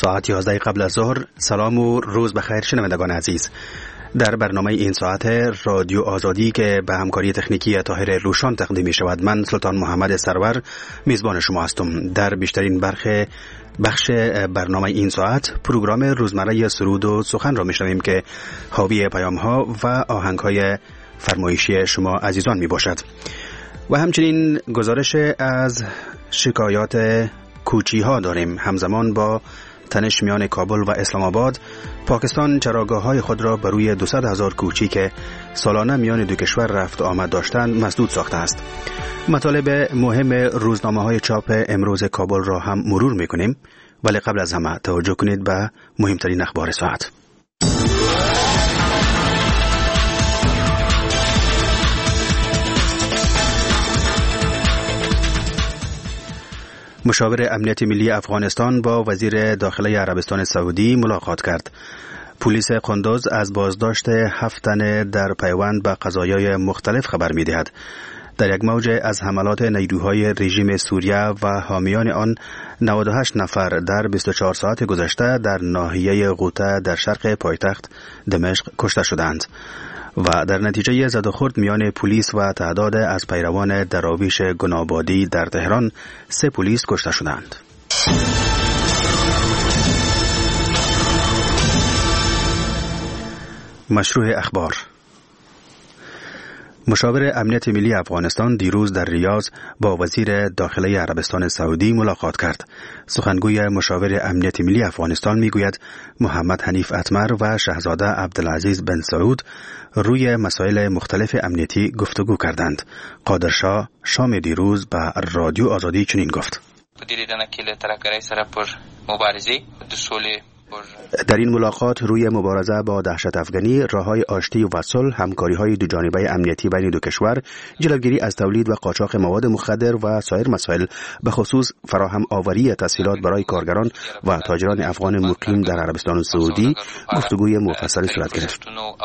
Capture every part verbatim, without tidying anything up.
ساعت یازده قبل از ظهر. سلام و روز بخیر شنوندگان عزیز. در برنامه این ساعت رادیو آزادی که به همکاری تکنیکی طاهر روشان تقدیم می شود، من سلطان محمد سرور میزبان شما هستم. در بیشترین برخ بخش برنامه این ساعت پروگرام روزمره سرود و سخن را میشنویم که حاوی پیام ها و آهنگ های فرمایشی شما عزیزان می باشد و همچنین گزارش از شکایات کوچی ها داریم. همزمان با تنش میان کابل و اسلام آباد، پاکستان چراگاه های خود را بر روی دویست هزار کوچی که سالانه میان دو کشور رفت آمد داشتند مسدود ساخته است. مطالب مهم روزنامه های چاپ امروز کابل را هم مرور میکنیم، ولی قبل از همه توجه کنید به مهمترین اخبار ساعت. مشاور امنیت ملی افغانستان با وزیر داخله عربستان سعودی ملاقات کرد. پلیس قندوز از بازداشت هفت تن در پیوند به قضایای مختلف خبر می‌دهد. در یک موج از حملات نیروهای رژیم سوریه و حامیان آن، نود و هشت نفر در بیست و چهار ساعت گذشته در ناحیه غوطه در شرق پایتخت دمشق کشته شدند و در نتیجه زد و خورد میان پلیس و تعداد از پیروان دراویش گنابادی در تهران، سه پلیس کشته شدند. مشروع اخبار. مشاور امنیت ملی افغانستان دیروز در ریاض با وزیر داخله عربستان سعودی ملاقات کرد. سخنگوی مشاور امنیت ملی افغانستان میگوید محمد حنیف اتمر و شاهزاده عبدالعزیز بن سعود روی مسائل مختلف امنیتی گفتگو کردند. قادرشاه شام دیروز به رادیو آزادی چنین گفت: در این ملاقات روی مبارزه با دهشت افغانی، راههای آشتی و صلح، همکاری‌های دوجانبه امنیتی بین دو کشور، جلوگیری از تولید و قاچاق مواد مخدر و سایر مسائل، به خصوص فراهم آوری تسهیلات برای کارگران و تاجران افغان مقیم در عربستان سعودی گفتگوی مفصلی صورت گرفت.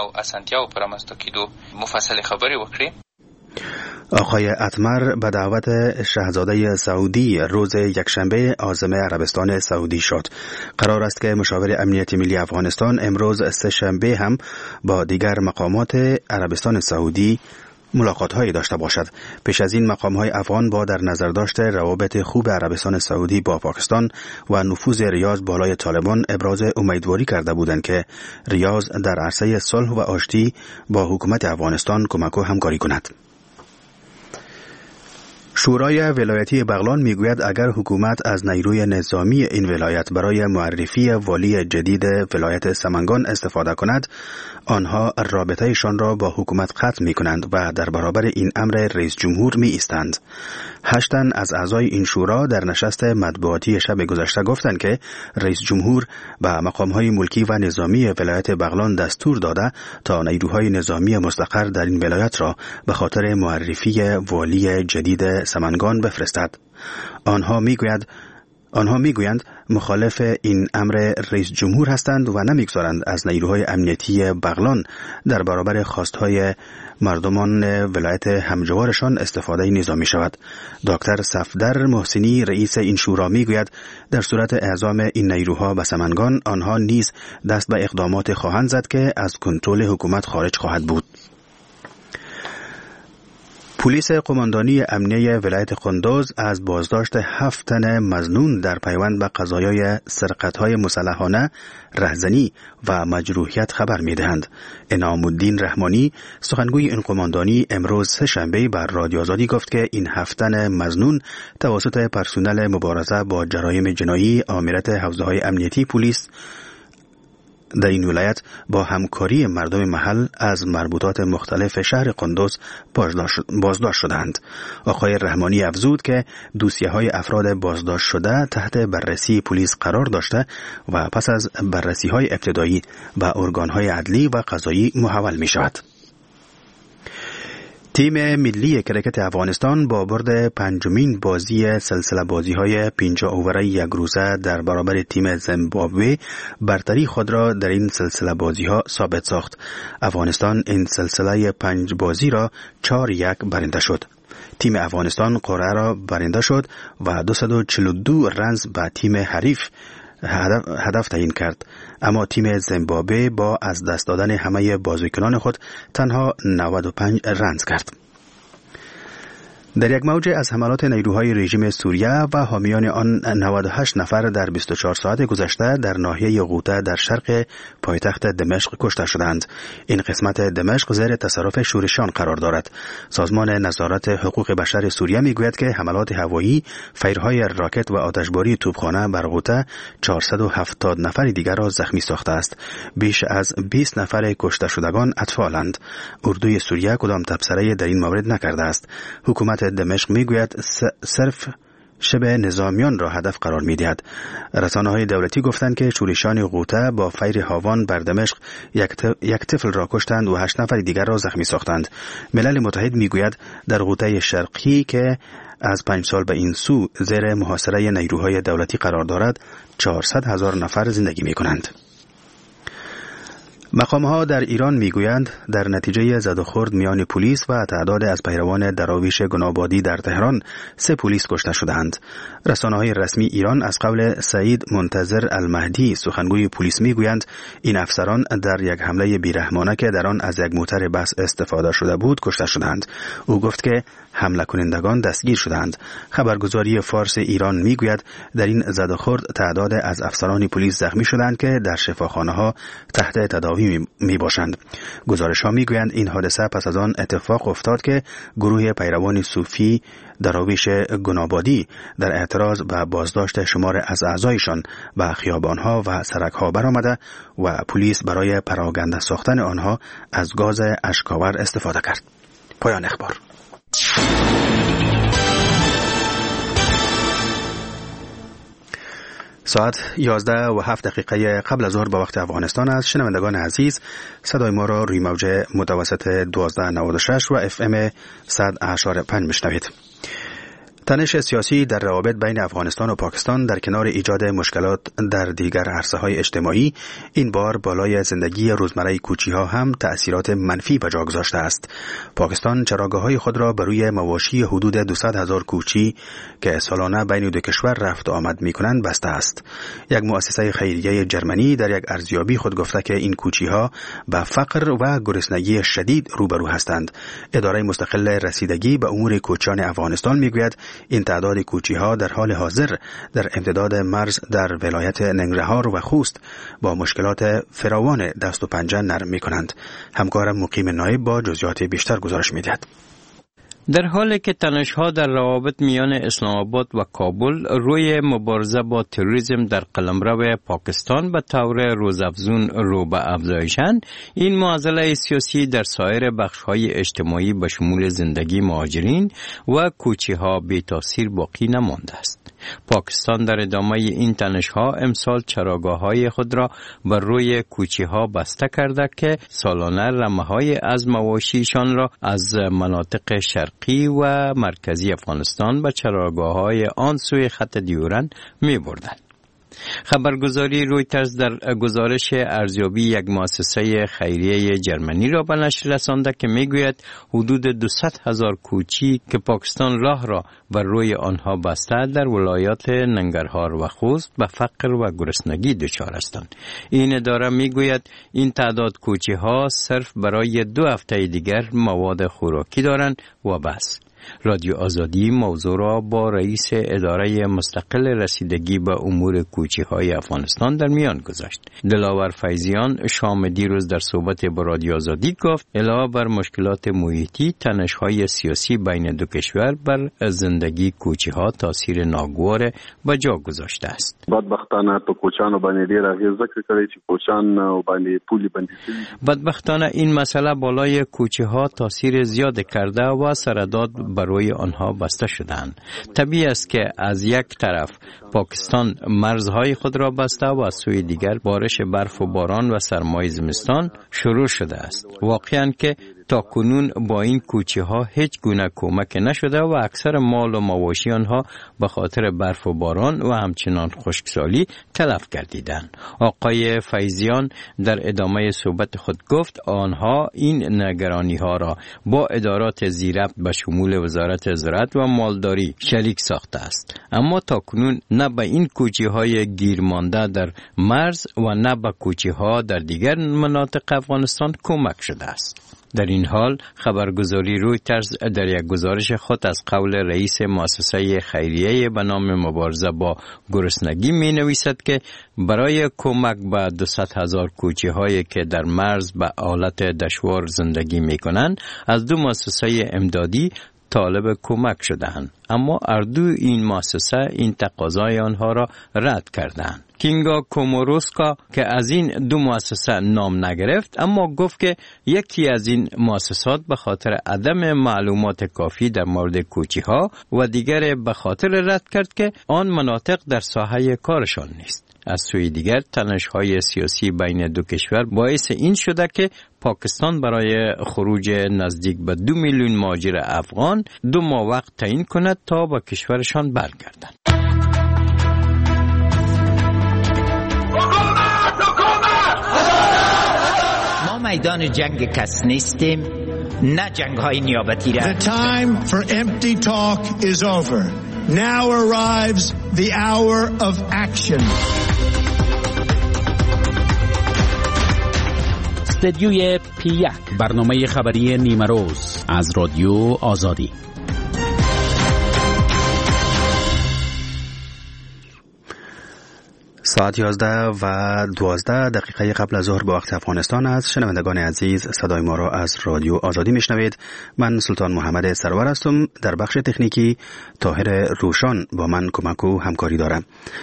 آقای اتمر به دعوت شاهزاده سعودی روز یکشنبه عازم عربستان سعودی شد. قرار است که مشاور امنیت ملی افغانستان امروز سه شنبه هم با دیگر مقامات عربستان سعودی ملاقات‌هایی داشته باشد. پیش از این مقام‌های افغان با در نظر داشت روابط خوب عربستان سعودی با پاکستان و نفوذ ریاض بالای طالبان ابراز امیدواری کرده بودند که ریاض در عرصه صلح و آشتی با حکومت افغانستان کمک و همکاری کند. شورای ولایتی بغلان میگوید اگر حکومت از نیروی نظامی این ولایت برای معرفی والی جدید ولایت سمنگان استفاده کند، آنها رابطهشان را با حکومت قطع می کنند و در برابر این امر رئیس جمهور می ایستند. هشتن از اعضای این شورا در نشست مطبوعاتی شب گذشته گفتند که رئیس جمهور به مقامهای ملکی و نظامی ولایت بغلان دستور داده تا نیروهای نظامی مستقر در این ولایت را به خاطر معرفی والی جدید سمنگان بفرستد. آنها میگوید آنها میگویند مخالف این امر رئیس جمهور هستند و نمیگذارند از نیروهای امنیتی بغلان در برابر خواستهای مردمان ولایت همجوارشان استفاده نظامی شود. دکتر صفدر محسنی رئیس این شورا میگوید در صورت اعزام این نیروها به سمنگان، آنها نیز دست به اقدامات خواهند زد که از کنترل حکومت خارج خواهد بود. پلیس قماندانی امنیه ولایت قندوز از بازداشت هفت تن مظنون در پیوند به قضایای سرقت‌های مسلحانه، رهزنی و مجروحیت خبر می‌دهند. انعام الدین رحمانی سخنگوی این قماندانی امروز سه شنبه بر رادیو آزادی گفت که این هفت تن مظنون توسط پرسنل مبارزه با جرایم جنایی آمریت حوزه‌های امنیتی پلیس در این ولایت با همکاری مردم محل از مربوطات مختلف شهر قندوز بازداشت شدند. آقای رحمانی افزود که دوسیه های افراد بازداشت شده تحت بررسی پلیس قرار داشته و پس از بررسی های ابتدایی به ارگان های عدلی و قضایی محول می شود. تیم ملی کرکت افغانستان با برد پنجمین بازی سلسله بازی‌های پنجاه اوور یک روزه در برابر تیم زیمبابوه برتری خود را در این سلسله بازی‌ها ثابت ساخت. افغانستان این سلسله پنج بازی را چهار یک برنده شد. تیم افغانستان قرعه را برنده شد و دویست و چهل و دو رنز به تیم حریف هدف, هدف تعیین کرد، اما تیم زیمبابوه با از دست دادن همه بازیکنان خود تنها نود و پنج رنز کرد. در یک موج از حملات نیروهای رژیم سوریه و حامیان آن نود و هشت نفر در بیست و چهار ساعت گذشته در ناحیه غوطه در شرق پایتخت دمشق کشته شدند. این قسمت دمشق زیر تصرف شورشیان قرار دارد. سازمان نظارت حقوق بشر سوریه میگوید که حملات هوایی، فیرهای راکت و آتشباری توپخانه بر غوطه چهارصد و هفتاد نفر دیگر را زخمی ساخته است. بیش از بیست نفر کشته شدگان اطفالند. اردوی سوریه کدام تبصره در این مورد نکرده است. حکومت دمشق میگوید صرف شبه نظامیان را هدف قرار میدهد. رسانه‌های دولتی گفتند که شورشیان غوطه با فیر هاوان بر دمشق یک طفل را کشتند و هشت نفر دیگر را زخمی ساختند. ملل متحد میگوید در غوطه شرقی که از پنج سال به این سو زیر محاصره نیروهای دولتی قرار دارد، چهارصد هزار نفر زندگی میکنند. مقام‌ها در ایران میگویند در نتیجه زد و خورد میان پلیس و تعداد از پیروان دراویش گنابادی در تهران سه پلیس کشته شدند. رسانه‌های رسمی ایران از قول سعید منتظر المهدی سخنگوی پلیس میگویند این افسران در یک حمله بیرحمانه که در آن از یک موتر بس استفاده شده بود کشته شدند. او گفت که حمله کنندگان دستگیر شدند. خبرگزاری فارس ایران میگوید در این زد و خورد تعداد از افسران پلیس زخمی شدند که در شفاخانه‌ها تحت تداوی می باشند. گزارش ها می گویند این حادثه پس از آن اتفاق افتاد که گروه پیروان صوفی دراویش گنابادی در اعتراض به بازداشت شمار از اعضایشان به خیابان ها و سرک ها برآمده و پلیس برای پراگنده ساختن آنها از گاز اشک‌آور استفاده کرد. پایان اخبار. ساعت یازده و هفت دقیقه قبل از ظهر به وقت افغانستان است. شنوندگان عزیز، صدای ما را روی موج متوسط دوازده نود و شش و اف ام صد اشاره پنج میشنوید. تنش سیاسی در روابط بین افغانستان و پاکستان در کنار ایجاد مشکلات در دیگر عرصه‌های اجتماعی، این بار بالای زندگی روزمره کوچی‌ها هم تأثیرات منفی به جا گذاشته است. پاکستان چراگاه‌های خود را بر روی مواشی حدود دویست هزار کوچی که سالانه بین دو کشور رفت و آمد می‌کنند بسته است. یک مؤسسه خیریه جرمنی در یک ارزیابی خود گفته که این کوچی‌ها با فقر و گرسنگی شدید روبرو هستند. اداره مستقل رسیدگی به امور کوچیان افغانستان می‌گوید این تعداد کوچی‌ها در حال حاضر در امتداد مرز در ولایت ننگرهار و خوست با مشکلات فراوان دست و پنجه نرم می‌کنند. همکارم مقیم نایب با جزئیات بیشتر گزارش می‌دهد. در حالی که تنش‌ها در روابط میان اسلام آباد و کابل روی مبارزه با تروریسم در قلمرو پاکستان به طور روزافزون رو به افزایشند، این معضله سیاسی در سایر بخش‌های اجتماعی به شمول زندگی مهاجرین و کوچی‌ها بی تاثیر باقی نمانده است. پاکستان در ادامه این تنش‌ها امسال چراگاه‌های خود را بر روی کوچی‌ها بسته کرده که سالانه رمه‌های از مواشیشان را از مناطق شرقی و مرکزی افغانستان به چراگاه‌های آن سوی خط دیورند می‌بردند. خبرگزاری رویترز در گزارش ارزیابی یک مؤسسه خیریه جرمنی را به نشر رسانده که میگوید حدود دویست هزار کوچی که پاکستان راه را بر روی آنها بسته در ولایات ننگرهار و خوست به فقر و گرسنگی دچار هستند. این اداره میگوید این تعداد کوچی ها صرف برای دو هفته دیگر مواد خوراکی دارند و بس. رادیو آزادی موضوع را با رئیس اداره مستقل رسیدگی به امور کوچی‌های افغانستان در میان گذاشت. دلاور فیضیان شام دیروز در صحبت با رادیو آزادی گفت علاوه بر مشکلات محیطی، تنش‌های سیاسی بین دو کشور بر زندگی کوچی‌ها تاثیر ناگوار به جا گذاشته است. بدبختانه په کوچانو باندې ډیر اغیز ذکر کړی چې کوچان او باندې پولی بندي شوی. بدبختانه این مسئله بالای کوچی‌ها تاثیر زیاد کرده و سرداد برای آنها بسته شدند. طبیعی است که از یک طرف پاکستان مرزهای خود را بسته و از سوی دیگر بارش برف و باران و سرمای زمستان شروع شده است. واقعاً که تا کنون با این کوچه ها هیچ گونه کمک نشده و اکثر مال و مواشی آنها به خاطر برف و باران و همچنان خشکسالی تلف گردیدند. آقای فیضیان در ادامه صحبت خود گفت آنها این نگرانی ها را با ادارات زیربط به شمول وزارت زراعت و مالداری شریک ساخته است، اما تا کنون نه به این کوچه های گیرمانده در مرز و نه به کوچه ها در دیگر مناطق افغانستان کمک شده است. در این حال خبرگزاری رویترز در یک گزارش خود از قول رئیس مؤسسه خیریه به نام مبارزه با گرسنگی می نویسد که برای کمک به دویست هزار کوچه هایی که در مرز به حالت دشوار زندگی می کنند از دو مؤسسه امدادی طالب کمک شدند، اما اردو این مؤسسه این تقاضای آنها را رد کردند. کینگا کوموروسکا که از این دو مؤسسه نام نگرفت اما گفت که یکی از این مؤسسات به خاطر عدم معلومات کافی در مورد کوچه ها و دیگر به خاطر رد کرد که آن مناطق در ساحه کارشان نیست. از سوی دیگر تنش‌های سیاسی بین دو کشور باعث این شده که پاکستان برای خروج نزدیک به دو میلیون مهاجر افغان دو ماه وقت تعیین کند تا به کشورشان برگردند. ما میدان جنگ کس نیستیم، نه جنگ های نیابتی را. The time for empty talk is over. Now arrives the hour of action. استدیوی پی یک، برنامه خبری نیمه روز از رادیو آزادی. ساعت یازده و دوازده دقیقه قبل از ظهر به وقت افغانستان است. شنوندگان عزیز، صدای ما را از رادیو آزادی میشنوید. من سلطان محمد سرور هستم. در بخش تکنیکی طاهر روشان با من کمک و همکاری دارم.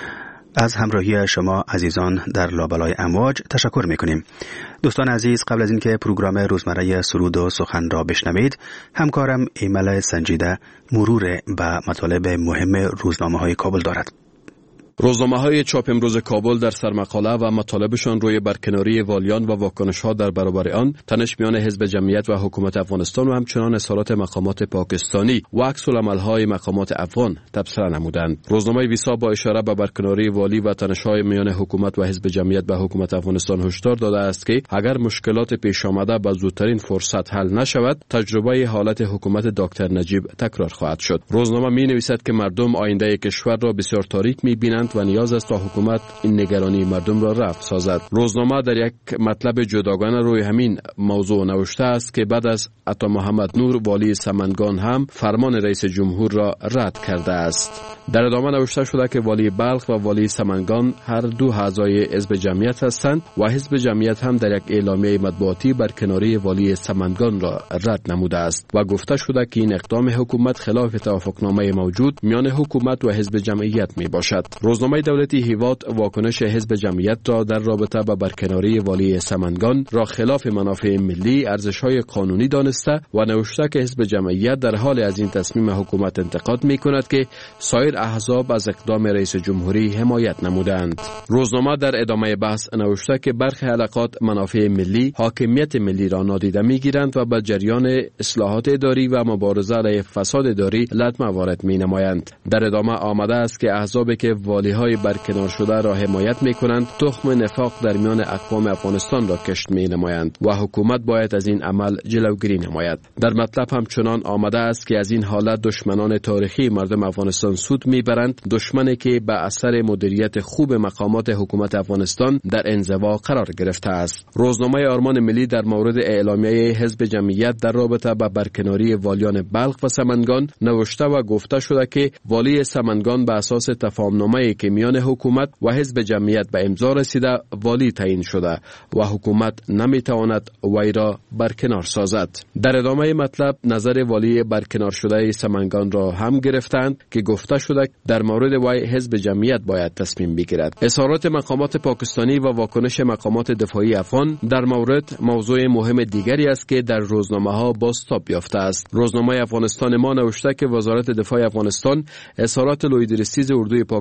از همراهی شما عزیزان در لابلای امواج تشکر میکنیم. دوستان عزیز، قبل از اینکه پروگرام روزمره سرود و سخن را بشنوید، همکارم ایمل سنجیده مرور به مطالب مهم روزنامه‌های کابل دارد. روزنامه‌های چاپ امروز کابل در سرمقاله و مطالبشان روی برکناری والیان و واکنش‌ها در برابر آن، تنش میان حزب جمعیت و حکومت افغانستان و همچنان اظهارات مقامات پاکستانی و عکس‌العمل‌های مقامات افغان تبصره نمودند. روزنامه ویسا با اشاره به برکناری والی و تنش‌های میان حکومت و حزب جمعیت به حکومت افغانستان هشدار داده است که اگر مشکلات پیش آمده به زودترین فرصت حل نشود، تجربه حالت حکومت دکتر نجیب تکرار خواهد شد. روزنامه می‌نویسد که مردم آینده کشور را بسیار تاریک می‌بینند و نیاز است تا حکومت این نگرانی مردم را رفع سازد. روزنامه در یک مطلب جداگانه روی همین موضوع نوشته است که بعد از عطا محمد نور، والی سمنگان هم فرمان رئیس جمهور را رد کرده است. در ادامه نوشته شده که والی بلخ و والی سمنگان هر دو اعضای حزب جمعیت هستند و حزب جمعیت هم در یک اعلامیه مطبوعاتی برکناری والی سمنگان را رد نموده است و گفته شده که این اقدام حکومت خلاف توافقنامه موجود میان حکومت و حزب جمعیت می باشد. روزنامه دولتی هیواد واکنش حزب جمعیت را در رابطه با برکناری والی سمنگان را خلاف منافع ملی، ارزش‌های قانونی دانسته و نوشته که حزب جمعیت در حال از این تصمیم حکومت انتقاد می‌کند که سایر احزاب از اقدام رئیس جمهوری حمایت نمودند. روزنامه در ادامه بحث نوشته که برخی حلقات منافع ملی، حاکمیت ملی را نادیده می‌گیرند و به جریان اصلاحات اداری و مبارزه علیه فساد اداری لطمه وارد می‌نمایند. در ادامه آمده است که احزابی که والی‌های برکنار شده را حمایت می‌کنند، تخم نفاق در میان اقوام افغانستان را کشت می‌نمایند و حکومت باید از این عمل جلوگیری نماید. در مطلب همچنان آمده است که از این حالت دشمنان تاریخی مردم افغانستان سود می‌برند، دشمنی که به اثر مدیریت خوب مقامات حکومت افغانستان در انزوا قرار گرفته است. روزنامه آرمان ملی در مورد اعلامیه حزب جمعیت در رابطه با برکناری والیان بلخ و سمنگان نوشته و گفته شده که والی سمنگان به اساس تفاهم‌نامه‌ای که میان حکومت و حزب جمعیت به امضا رسیده والی تعیین شده و حکومت نمیتواند وی را برکنار سازد. در ادامه مطلب نظر والی برکنار شده سمنگان را هم گرفتند که گفته شده در مورد وی حزب جمعیت باید تصمیم بگیرد. اظهارات مقامات پاکستانی و واکنش مقامات دفاعی افغان در مورد موضوع مهم دیگری است که در روزنامه‌ها بازتاب یافته است. روزنامه افغانستان ما نوشته که وزارت دفاع افغانستان اظهارات لویدرسیز اردوی پاکستان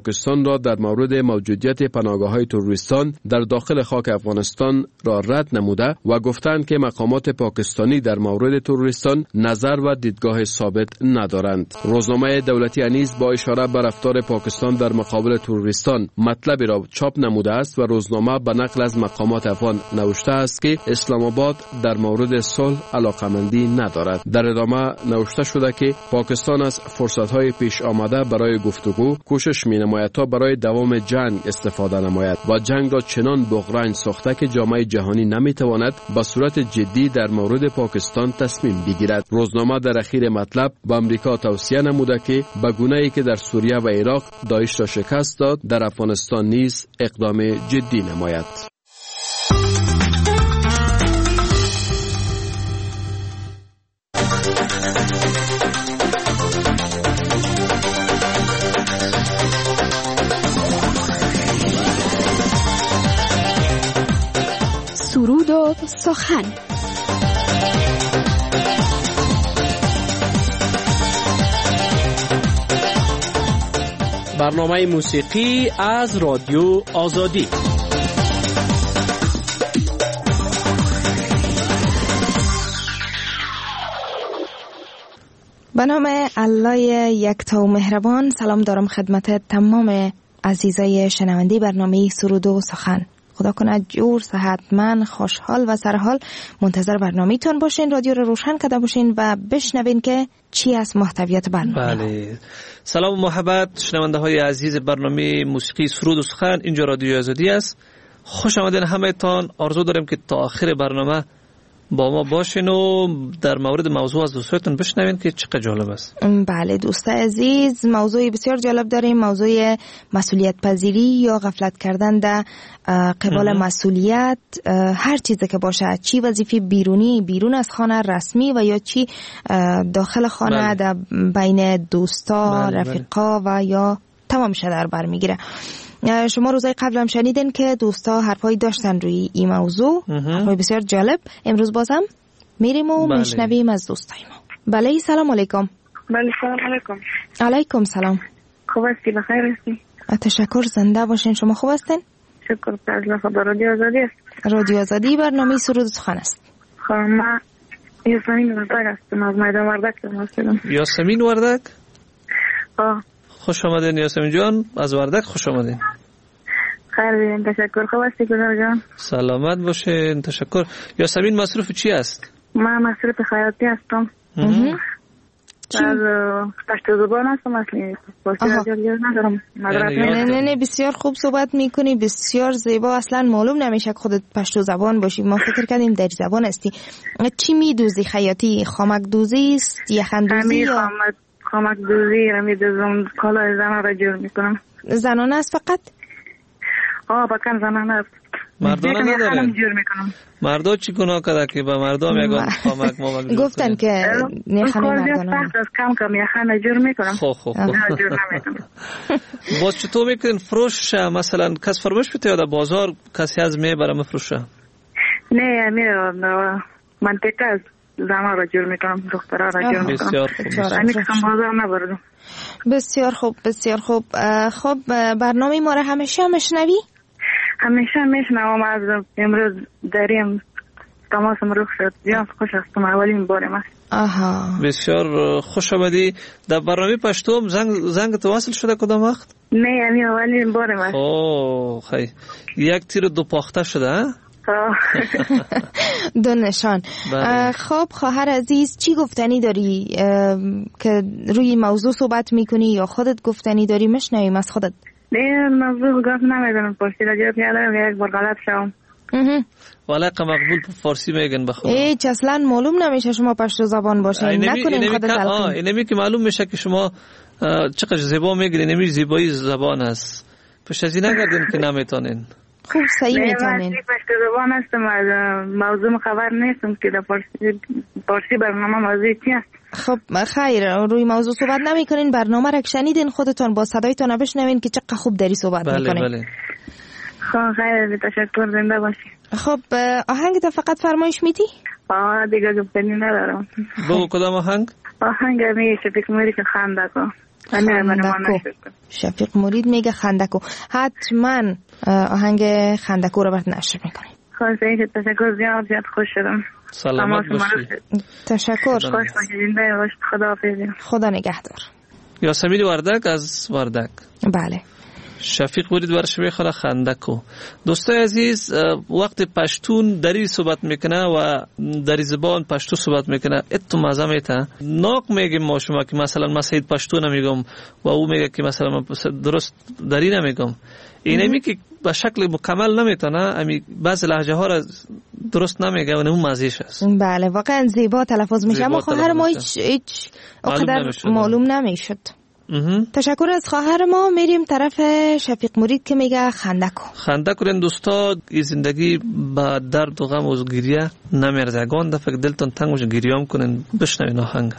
پاکستان را در مورد موجودیت پناهگاه‌های تروریستان در داخل خاک افغانستان را رد نموده و گفتند که مقامات پاکستانی در مورد تروریستان نظر و دیدگاه ثابت ندارند. روزنامه دولتی نیز با اشاره به رفتار پاکستان در مقابل تروریستان مطلبی را چاپ نموده است و روزنامه به نقل از مقامات افغان نوشته است که اسلام آباد در مورد صلح علاقمندی ندارد. در ادامه نوشته شده که پاکستان از فرصت‌های پیش آمده برای گفتگو کوشش می‌نماید تا برای دوام جنگ استفاده نماید و جنگ را چنان بغرنج ساخته که جامعه جهانی نمی‌تواند به صورت جدی در مورد پاکستان تصمیم بگیرد. روزنامه در اخیر مطلب به امریکا توصیه نموده که به گونه‌ای که در سوریه و عراق داعش را شکست داد در افغانستان نیز اقدام جدی نماید. سرود و سخن. برنامه موسیقی از رادیو آزادی. به نام الله یکتا و مهربان، سلام دارم خدمت تمام عزیزای شنونده برنامه سرود و سخن. خدا کنه جور، صحتمند، خوشحال و سرحال منتظر برنامه تون باشین. رادیو رو روشن کرده باشین و بشنوین که چی از محتویات برنامه. بله. سلام و محبت شنونده های عزیز برنامه موسیقی سرود و سخن، اینجا رادیو آزادی است. خوش آمدین همه تان. آرزو دارم که تا آخر برنامه با ما باشین و در مورد موضوع از دوستانتون بشنوین که چقدر جالب است. بله دوست عزیز، موضوع بسیار جالب داریم، موضوع مسئولیت پذیری یا غفلت کردن در قبال مسئولیت، هر چیزی که باشه، چی وظیفه بیرونی بیرون از خانه رسمی و یا چی داخل خانه بله. در بین دوستا، بله، رفیقا بله. و یا تمامش در بر میگیره. شما روزای قبل هم شنیدین که دوستا حرفایی داشتن روی این موضوع، حرفای بسیار جالب. امروز بازم میریم و بله. میشنویم از دوستای ما. بله سلام علیکم. بله سلام علیکم. علیکم سلام. خوب هستی؟ بخیر هستی؟ تشکر، زنده باشین. شما خوب هستین؟ شکر. از خبر رادیو آزادی است. رادیو آزادی برنامه سرود و سخن است. خب من یاسمین وردک هستم، از میدان وردک هستم. یاسمین وردک؟ آه. خوش آمدین یاسمین جان، از وردک خوش آمدین. خیر بین، تشکر. خوب هستی گذار جان؟ سلامت باشین، تشکر. یاسمین مصروف چی است؟ من مصروف خیاطی هستم. از پشتو زبان هستم، اصلی فارسی را ندارم. نه نه نه بسیار خوب صحبت میکنی، بسیار زیبا. اصلا معلوم نمیشه که خودت پشتو زبان باشی، ما فکر کردیم در زبان هستی. چی میدوزی خیاطی؟ خامک دوزی است، یخن دوزی یا خامک دوزی را میدوزم، کالای زنان را جور میکنم. زنانه است فقط؟ آه بکن زنانه است. مردانه نداره؟ جور میکنم. مردا چی گناه کرده که به مردم میگن خامک مامک گفتن که نخنه مردانه از کم کم یخن جور میکنم. خب خب جور نمیکنم. باز چطور میکنین فروش؟ مثلا کس فرمایش بده یا در بازار کسی از میبره مفروشه؟ نه میره منطقه از زمان را جور میکنم، دخترها را جور میکنم. بسیار خوب. بازار نبردم. بسیار خوب بسیار خوب. خب برنامه ما را همیشه مشنوی؟ همیشه میشنوم. از امروز داریم تماسم رخ شد، بسیار خوش هستم، اولین بارم است. آها بسیار خوش آمدی. در برنامه پشتو هم زنگ زنگ تواصل شده کدام وقت؟ نه یعنی اولین بارم است. اوه خیلی یک تیر دو پاخته شده ها؟ دو نشان. خب خواهر عزیز، چی گفتنی داری که روی موضوع صحبت میکنی یا خودت گفتنی داری؟ مشنویم از خودت. نه موضوع گفت نمیدونم، پرسی را جواب ندارم، یک بار غلط شدم. والا مقبول فارسی میگن بخدا. هیچ اصلا معلوم نمیشه شما پشتو زبان باشین، نکنین خودت تلقین. آه اینمی که معلوم میشه که شما چقدر زیبا میگین، اینمی زیبایی زبان است. پس از این نگردین که نمیتونین. خوب صحیح میتونین. من پشتو زبان هستم، از موضوع خبر نیستم که در فارسی فارسی برنامه موضوع چی است. خب خیر، روی موضوع صحبت نمی کنین، برنامه را شنیدین خودتون با صدایتون بشنوین که چقدر خوب داری صحبت بله میکنین. بله. خب خیر، تشکر، زنده باشی. خب آهنگ تا فقط فرمایش میدی؟ آه دیگه گفتنی ندارم. بگو کدام آهنگ؟ آهنگ می شفیق موری که خنده کن. خندکو. شفیق مرید میگه خندکو. حتما آهنگ خندکو رو برات نشر میکنیم. خواهی که تشکر زیاد زیاد خوش شدم. سلامت باشی. تشکر. خوش باشید. خدا حافظ. خدا نگهدار. یاسمین وردک از وردک. بله. شفیق مرید برش میخوره خندکو. دوستای عزیز، وقت پشتون دری صحبت میکنه و دری زبان پشتو صحبت میکنه اتو مزه میته. ناق میگیم ما شما که مثلا من سید پشتو نمیگم و او میگه که مثلا من درست دری نمیگم. اینه می که به شکل مکمل نمیتونه، امی بعض لهجه ها را درست نمیگه و اون مزیش است. بله واقعا زیبا تلفظ میشه، اما خواهر ما هیچ هیچ اقدر معلوم نمیشد. تشکر از خواهر ما. میریم طرف شفیق مرید که میگه خندکو. خندکو این دوستا زندگی با درد و غم و گریه نمیرزه. گان دفعه دلتون تنگ بشه گریه کنین. بشنوین آهنگ.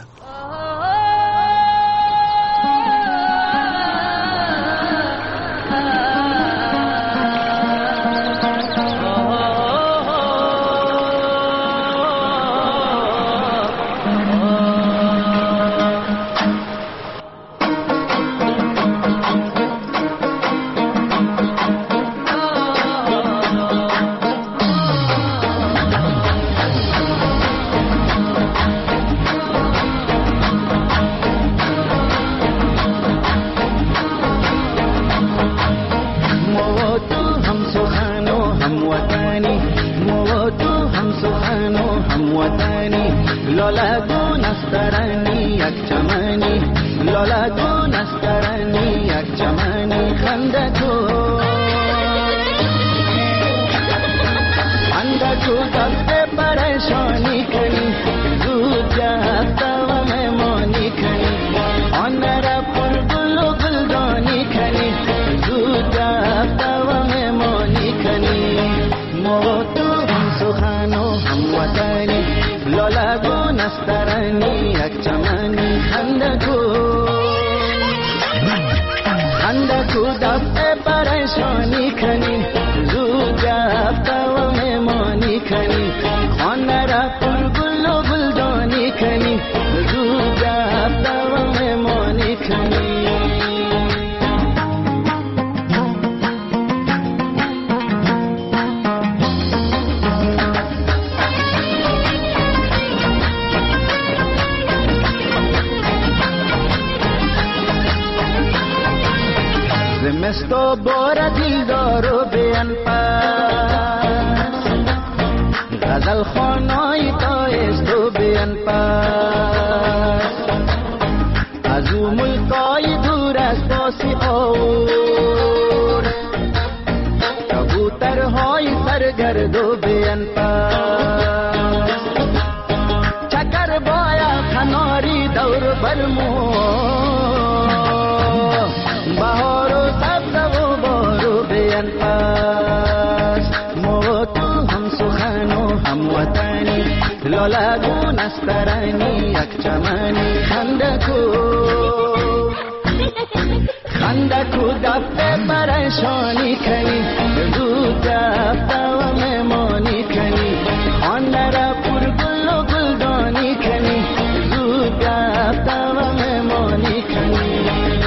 زمستو بار دیدارو بیان پس غزل خانای تایستو بیان پس از او ملکای دور از پاسی آور کبوترهای سرگردو بیان پس چکر بایا کناری دور برمو بهار و سبز و بارو بیان پس ما تو هم سخن و هم وطنی لالا نسترانی یک چمنی خندکو خندکو دفته پریشانی کنی زود دفته و مهمانی کنی خانه را پر گل و گلدانی کنی زود دفته و مهمانی کنی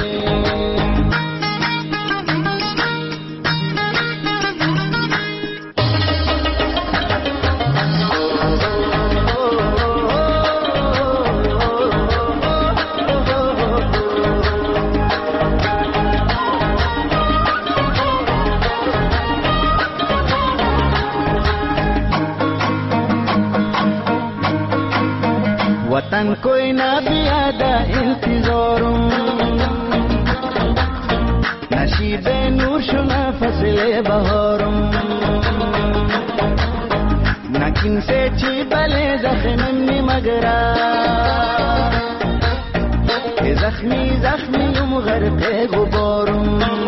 वतन कोई ना भी आदा इंतजारों नशीबे नूर शुना फसले बहारों नकिन से ची बले जख्मी मगरा ये जख्मी जख्मी युम गरक़े गुबारों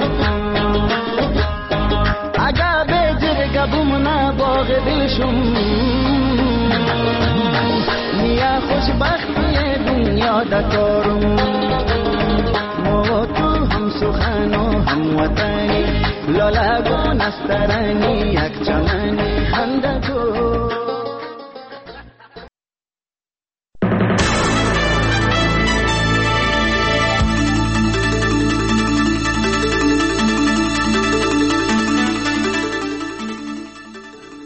आगा बेजर गबुमना बाग़ दिलशुम نیا خوشبختی دنیا دکارم ما تو هم سخن و هم وطنی لالا نسترانی یک چمنی خندکو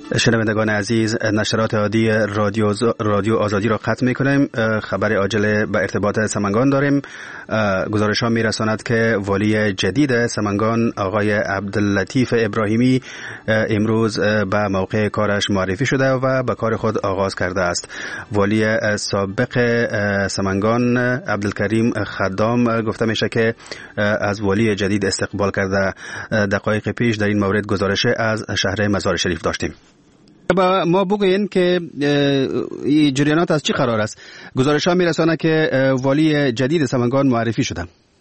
شنوندگان عزیز، نشرات عادی رادیو رادیو آزادی را قطع می‌کنیم. خبر عاجل به ارتباط سمنگان داریم. گزارش ها می‌رساند که والی جدید سمنگان آقای عبداللطیف ابراهیمی امروز به موقع کارش معرفی شده و به کار خود آغاز کرده است. والی سابق سمنگان عبدالکریم خدام گفته میشه که از والی جدید استقبال کرده. دقایق پیش در این مورد گزارش از شهر مزار شریف داشتیم. با ما بگوین که جریانات از چی قرار است؟ گزارش ها میرسانه که والی جدید سمنگان معرفی شده.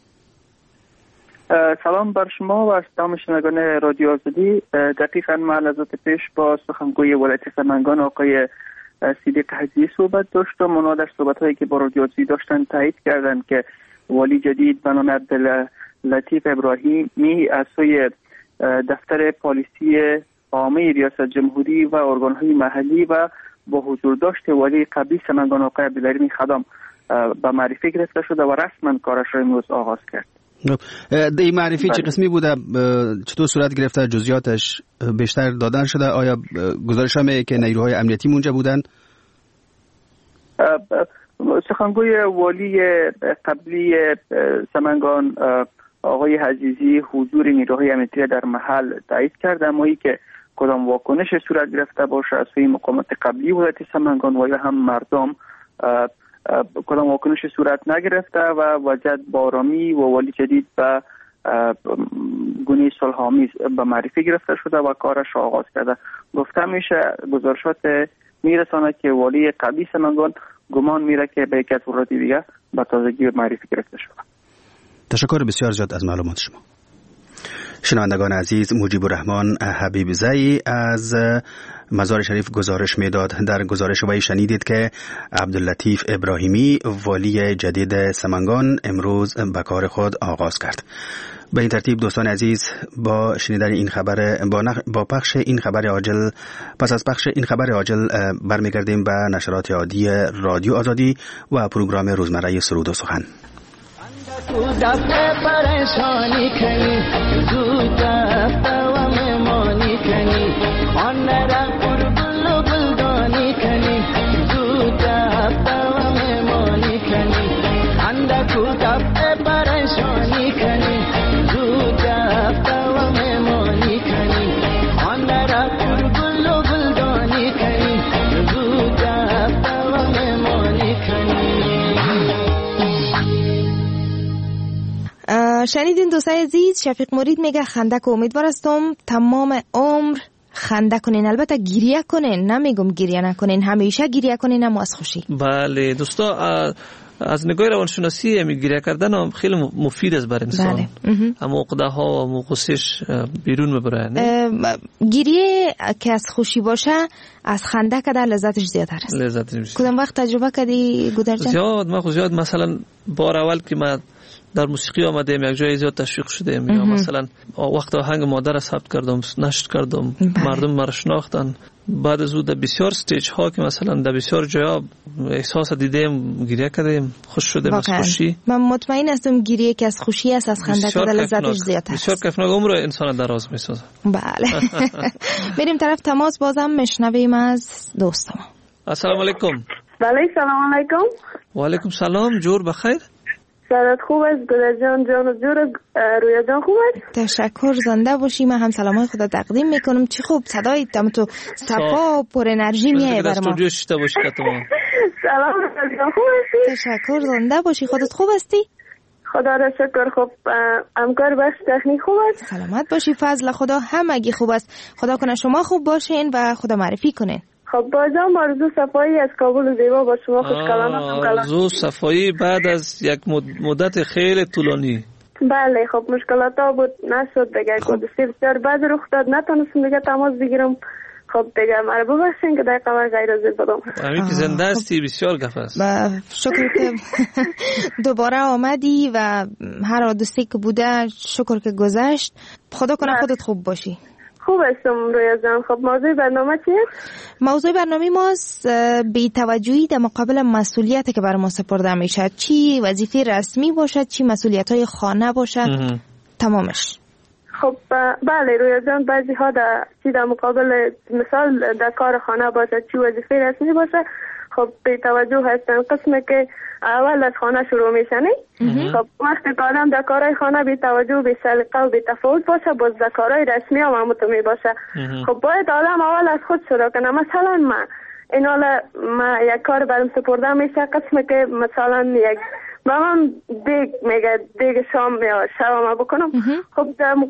سلام بر شما و تمام شنوندگان رادیو آزادی. دقیقاً ما لحظات پیش با سخنگوی ولایت سمنگان آقای صدیق حجی صحبت داشتم. اونا در صحبت هایی که با رادیو آزادی داشتن تایید کردند که والی جدید به نام عبداللطیف ابراهیمی از سوی دفتر پالیسی عامه ریاست جمهوری و ارگان‌های محلی و با حضور داشت والی قبلی سمنگان آقای عبدالکریم خدام به معرفی گرفته شده و رسما کارش را امروز آغاز کرد. این معرفی چه قسمی بوده؟ چطور صورت گرفته؟ جزئیاتش بیشتر دادن شده؟ آیا گزارش همه که نیروهای امنیتی اونجا بودن؟ سخنگوی والی قبلی سمنگان آقای عزیزی حضور نیروهای امنیتی در محل تایید کرده، اما ای که کدام واکنش صورت گرفته باشه از سوی مقامات قبلی ولایت سمنگان و یا هم مردم کدام واکنش صورت نگرفته و وجد با آرامی و والی جدید به گونه صلح‌آمیز به معرفی گرفته شده و کارش را آغاز کرده. گفته میشه گزارشات میرسانه که والی قبلی سمنگان گمان میره که به یک از ورود دیگه به تازگی معرفی گرفته شده. تشکر بسیار زیاد از معلومات شما. شنوندگان عزیز، مجیب الرحمن حبیب زئی از مزار شریف گزارش میداد. در گزارش وی شنیدید که عبداللطیف ابراهیمی والی جدید سمنگان امروز به کار خود آغاز کرد. به این ترتیب دوستان عزیز، با شنیدن این خبر با, نخ... با پخش این خبر عاجل پس از پخش این خبر عاجل برمیگردیم به نشرات عادی رادیو آزادی و پروگرام روزمره سرود و سخن. تو دفعه پریشانی کنی تو دفعه و ممانی کنی آن را قربل و بلدانی کنی تو دفعه و ممانی کنی اندر تو دفعه پریشانی کنی تو دفعه و ممانی کنی آن را قربل و بلدانی کنی تو دفعه و ممانی کنی. شنیدین دوستای عزیز، شفیق مرید میگه خندک و امیدوار هستم تمام عمر خنده کنین، البته گریه کنین، نمیگم گریه نکنین، همیشه گریه کنین اما از خوشی. بله دوستا، از نگاه روانشناسی امی گریه کردن هم خیلی مفید است برای انسان. بله. اما عقده ها و غصهش بیرون میبره. گریه که از خوشی باشه از خنده که در لذتش زیادتر است. لذتش بیشتر. کدام وقت تجربه کردی گودر جان؟ زیاد، من زیاد مثلا بار اول که من در موسیقی آمدیم یک جای زیاد تشویق شدیم یا مثلا وقت آهنگ مادر ثبت کردم، نشر کردم، مردم مرا شناختن. بعد از اون در بسیار استیج ها که مثلا در بسیار جاها احساس دیدیم گریه کردیم، خوش شدیم از خوشی. من مطمئن هستم گریه که از خوشی است از خنده که لذتش زیادتر است. بسیار کیفناک، عمر انسان دراز میسازه. بله. میریم طرف تماس، بازم میشنویم از دوستم. السلام علیکم. بله سلام علیکم. و علیکم سلام، جور بخیر. سلامت خوب است گل جان جان و جور رویا جان خوب است. تشکر، زنده باشی. من هم سلامای خدا تقدیم میکنم. چی خوب صدای تم تو صفا و پر انرژی میای بر ما. استودیو شته باشی که تو. سلام جان خوب هستی؟ تشکر، زنده باشی. خودت خوب هستی؟ خدا را شکر. خوب همکار بخش تکنیک خوب است. سلامت باشی، فضل خدا همگی خوب است. خدا کنه شما خوب باشین و خدا معرفی کنین. خب بازم آرزو صفایی از کابل زیبا با شما خوش کلام. آرزو صفایی بعد از یک مدت خیلی طولانی. بله خب مشکلات ها بود، نشد دیگه. خب بسیار بعد رخ داد، نتونستم دیگه تماس بگیرم. خب دیگه مرا ببخشین که در قبر غیر از بدم. همین که زنده هستی بسیار گپ است. شکر که دوباره آمدی و هر حادثه‌ای که بوده شکر که گذشت. خدا کنه خودت خوب باشی. خوب هستم رویا جان. خب موضوع برنامه چیه؟ موضوع برنامه ماست بی توجهی در مقابل مسئولیتی که بر ما سپرده میشه، چی وظیفه رسمی باشد چی مسئولیت های خانه باشد، تمامش. خب بله رویا جان، بعضی ها در چی در مقابل مثال در کار خانه باشه، چی وظیفه رسمی باشه، خب به توجه هستن. قسمه که اول از خانه شروع میشنه، خب وقتی که آدم در کارهای خانه به توجه به سلیقه و به تفاوت باشه، باز در کارهای رسمی هم همونطور باشه. خب باید آدم اول از خود شروع کنه. مثلا من این حالا ما یک کار برام سپرده میشه، قسمه که مثلا یک با من دیگ میگه دیگ شام یا شب ما بکنم، خب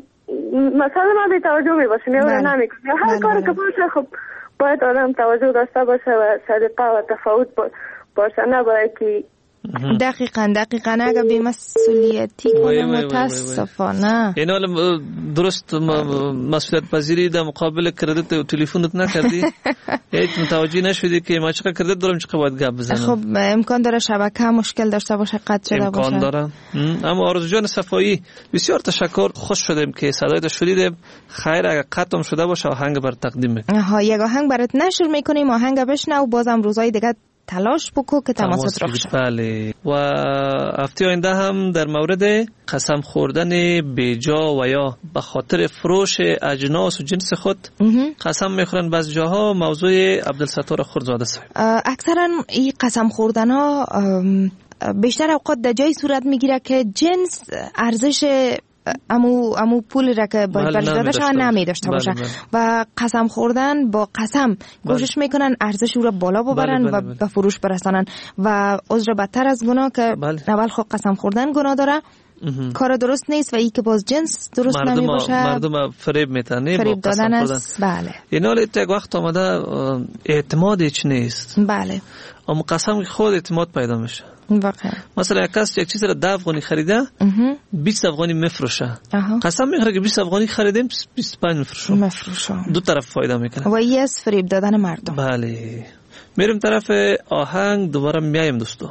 مثلا ما به توجه می باشیم یا نمیکنم، هر کاری که باشه خب باید آدم توجه داشته باشه و سلیقه و تفاوت باشه، نباید که دقیقاً دقیقاً اگر بی مسئولیتی کنه متاسفانه. این حالا درست مسئولیت پذیری در مقابل کردیت و تلفنت نکردی، هیچ متوجه نشدی که ما چقدر کردیت دارم چقدر باید گپ بزنم. خب امکان داره شبکه مشکل داشته باشه، قطع شده باشه. امکان داره. اما آرزو جان صفایی بسیار تشکر، خوش شدیم که صدایت شنیدیم. خیر اگر قطعم شده باشه آهنگ بر تقدیم میکنم. ها یک آهنگ برات نشر میکنیم، آهنگ بشنو، بازم روزهای دیگه تلاش بکو که تماست رخ شد. بله. و هفته آینده هم در مورد قسم خوردن بیجا و یا به خاطر فروش اجناس و جنس خود قسم میخورن بعض جاها، موضوع عبدالستار خردزاده صاحب. اکثرا این قسم خوردن ها بیشتر اوقات در جای صورت میگیره که جنس ارزش امو امو پول را که باید برش داده شما نمی داشته باشه و قسم خوردن با قسم کوشش میکنن ارزش او را بالا ببرن و به فروش برسانن و عذر بدتر از گناه که اول خود قسم خوردن گناه داره، کار درست نیست و ای که باز جنس درست نمی باشه، مردم فریب میتنه، فریب دادن است. بله. این حال یک وقت آمده اعتماد هیچ نیست. بله. اما قسم خود اعتماد پیدا میشه. واقعا. مثلا یک کس یک چیز را ده افغانی خریده، بیست افغانی میفروشه. قسم میخوره که بیست افغانی خریدیم بیست و پنج میفروشه. میفروشه. دو طرف فایده میکنه. و این از فریب دادن مردم. بله. میریم طرف آهنگ، دوباره میایم دوستو.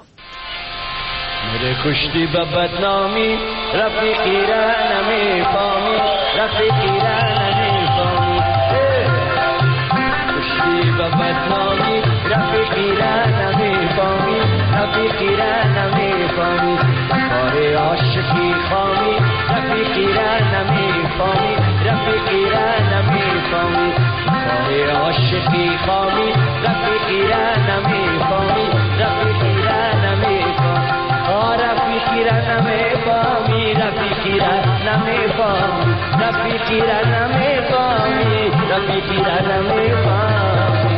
میره کشتی به بدنامی، رفیقی را نمیفهمی، رفیقی را نمیفهمی، کشتی به بدنامی، رفیقی را نمیفهمی، رفیقی را نمیفهمی، کار عاشقی خامی، رفیقی را نمیفهمی، رفیقی را نمیفهمی، کار عاشقی خامی، رفیقی را نمیفهمی، رفیقی را نمیفهمی، رفیقی را نمیفهمی، رفیقی را نمیفهمی، رفیقی را نمیفهمی، رفیقی را نمیفهمی.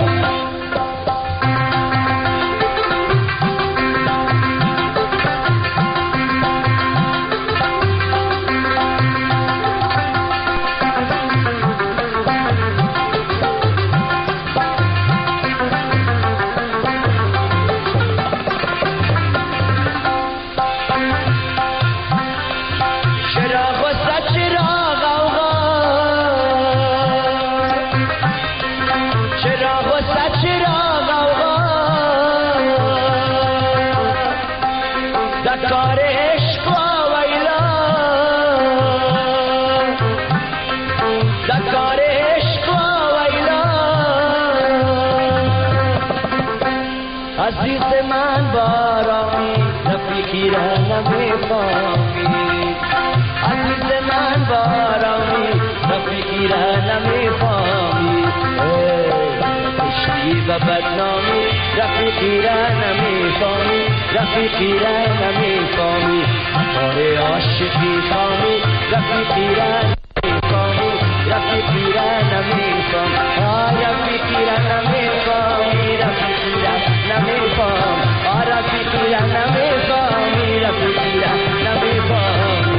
بدنامی رفیقی را نمیفهمی، رفیقی را نمیفهمی، کار عاشقی خامی، رفیقی را نمیفهمی، رفیقی را نمیفهمی، رفیقی را نمیفهمی، رفیقی را نمیفهمی، رفیقی را نمیفهمی، رفیقی را نمیفهمی.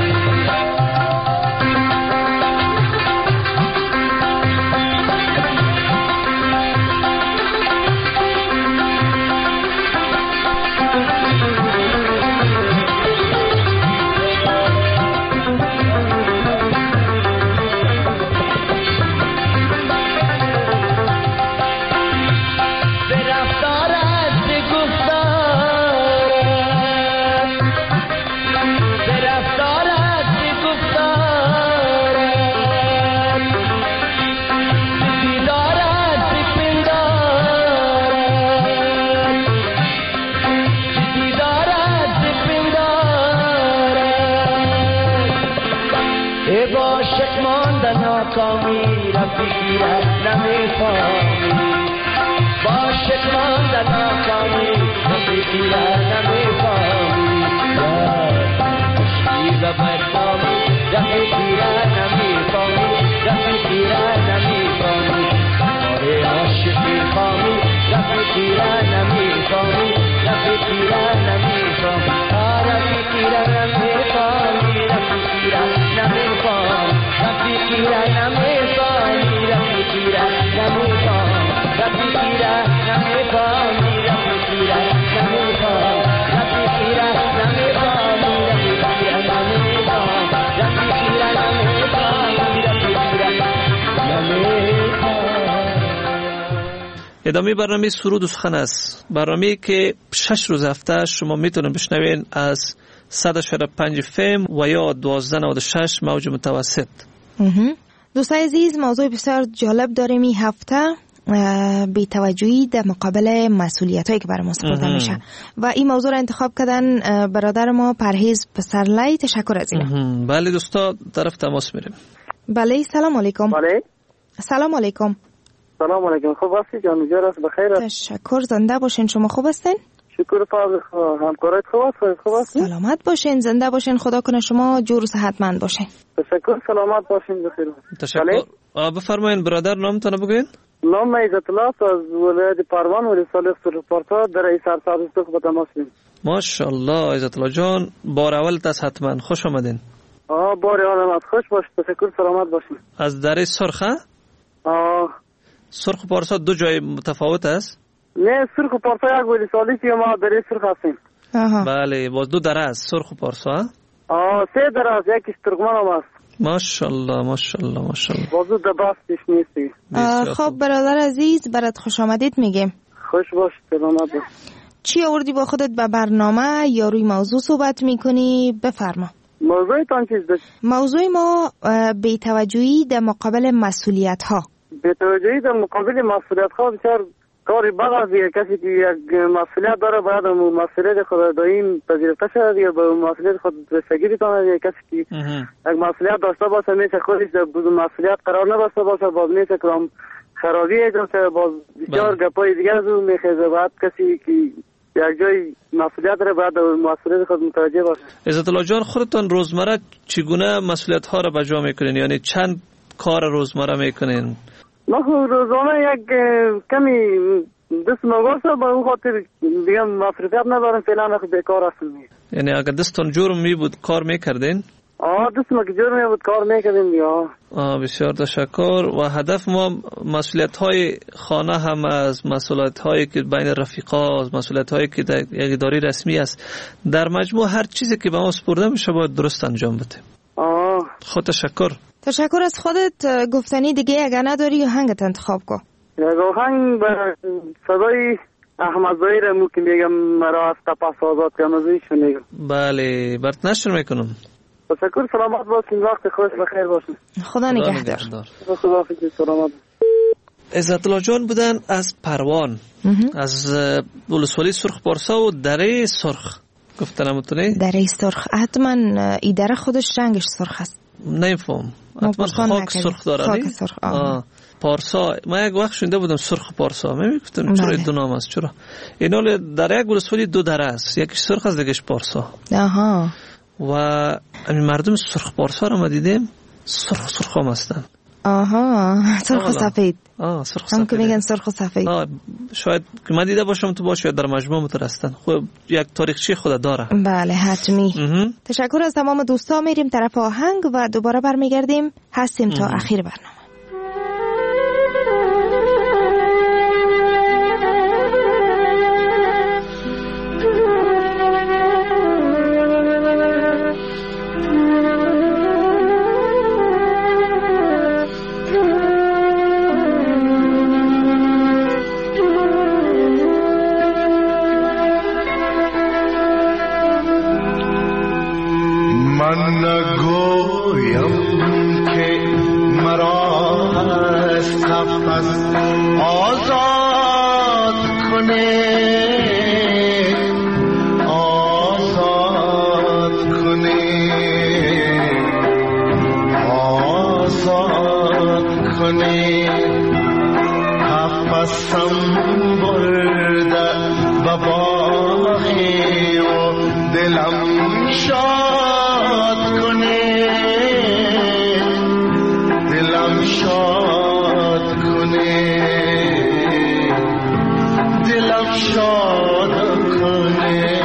ناکامی رفیقی را نمیفهمی با شکمان در ناکامی رفیقی را نمیفهمی عشقی و بدنامی رفیقی را نمیفهمی رفیقی را نمیفهمی آره عاشقی خامی رفیقی را نمیفهمی رفیقی را نمیفهمی رفیقی را نمیفهمی رفیقی را نمیفهمی رفیقی را نمیفهمی رفیقی را نمیفهمی رفیقی را نمیفهمی رفیقی را نمیفهمی رفیقی را نمیفهمی رفیقی را نمیفهمی رفیقی را نمیفهمی رفیقی را نمیفهمی. ادامه برنامه سرود و سخن است. برنامه که شش روز هفته شما میتونید بشنوین از صد و چهل و پنج فم و یا دوازده نود و شش موج متوسط. دوستای عزیز، موضوع بسیار جالب داریم این هفته، بی‌توجهی در مقابل مسئولیتایی که برای ما سپرده میشه و این موضوع را انتخاب کردن برادر ما پرهیز پسرلی. تشکر از این. بله دوستا، طرف تماس میریم. بله، سلام علیکم. بله سلام علیکم. سلام علیکم. خوب هستی جان؟ جور است، بخیر است. تشکر. زنده باشین. شما خوب هستین؟ شکر فضل همکارات خوب است. خوب هستین؟ سلامت باشین، زنده باشین، خدا کنه شما جور و صحتمند باشین. تشکر. سلامت باشین، بخیر. تشکر. بفرمایید برادر، نامتون بگوین. نام عزت الله است، از ولایت پروان ولی صالح سرپارتا در ای سرسبز است. با تماس می‌ایم. ماشاءالله عزت الله جان، بار اول تاس حتما خوش آمدین. آه بار اول خوش باش. تشکر. سلامت باشین. از دره سرخ؟ آه سرخ و پارسا دو جای متفاوت است؟ نه، سرخ و پارسا یک ولی سالی که ما دره سرخ هستیم. بله، باز دو دره است، سرخ و پارسا. آه سه دره است، یکیش ترکمان هم است. ماشاءالله ماشاءالله ماشاءالله. بازو د باستش نیستی. خب برادر عزیز، برات خوش آمدید میگیم. خوش باش. سلامت باش. چی آوردی با خودت به برنامه یا روی موضوع صحبت میکنی؟ بفرما. موضوعتان چیز داشت؟ موضوع ما بی‌توجهی در مقابل مسئولیت ها. بی‌توجهی در مقابل مسئولیت ها بسیار کاری بد است. کسی که یک مسئولیت داره باید اون مسئولیت خود دائم پذیرفته شود یا به مسئولیت خود رسیدگی بتواند. یا کسی که یک مسئولیت داشته باشه میشه خودش در مسئولیت قرار نداشته باشه، باز میشه که خرابی ایجاد شه. باز بسیار گپای دیگر از اون میخیزه. باید کسی که یک جای مسئولیت داره باید مسئولیت خود متوجه باشه. عزت الله جان، خودتان روزمره چگونه مسئولیت ها را بجا میکنین؟ یعنی چند کار روزمره میکنین؟ ما روزانه یک کمی دست مگارسه با اون خاطر دیگه مصرفیت ندارم فعلا، بیکار هستم. یعنی اگر دستان جور می بود کار میکردین؟ آه دست ما که جور می بود کار میکردیم دیگه. آه بسیار تشکر. و هدف ما مسئولیت های خانه هم از مسئولیت هایی که بین رفیقا، از مسئولیت هایی که در یک اداره رسمی است، در مجموع هر چیزی که به ما سپرده میشه باید درست انجام بده. آه خود تشکر. تشکر از خودت. گفتنی دیگه اگر نداری یا هنگت انتخاب کن. یک آهنگ به صدای احمد ظاهر مو که میگم مرا از تپس آزاد کنم از ایشو میگم. بله، برات نشر میکنم. تشکر. سلامت باشین. وقت خوش بخیر باشین. خدا نگهدار. خدا حافظ. سلامت. عزت الله جان بودن از پروان، از ولسوالی سرخ پارسا و دره سرخ. گفتنم متونه؟ دره سرخ حتما ای دره خودش رنگش سرخ است. نمیفهم. حتما خاک سرخ داره. خاک سرخ. آه. پارسا، من یک وقت شنیده بودم سرخ پارسا. من میگفتم چرا دو نام است؟ چرا؟ اینا در یک ولسوالی دو دره است، یکیش سرخ است دیگهش پارسا. آها. و همین مردم سرخ پارسا رو ما دیدیم سرخ سرخ هم هستن. آها، سرخ و سفید. آه سرخ سفید. هم که میگن سرخ و سفید. آه شاید که من دیده باشم تو باشه در مجموعه مترستن. خب یک تاریخچه خود داره. بله حتمی. تشکر از تمام دوستا. میریم طرف آهنگ و دوباره برمیگردیم. هستیم تا اخیر برنامه. من نگویم که مرا قفصم برده و باقی و دلم شاد کنه دلم شاد کنه دلم شاد کنه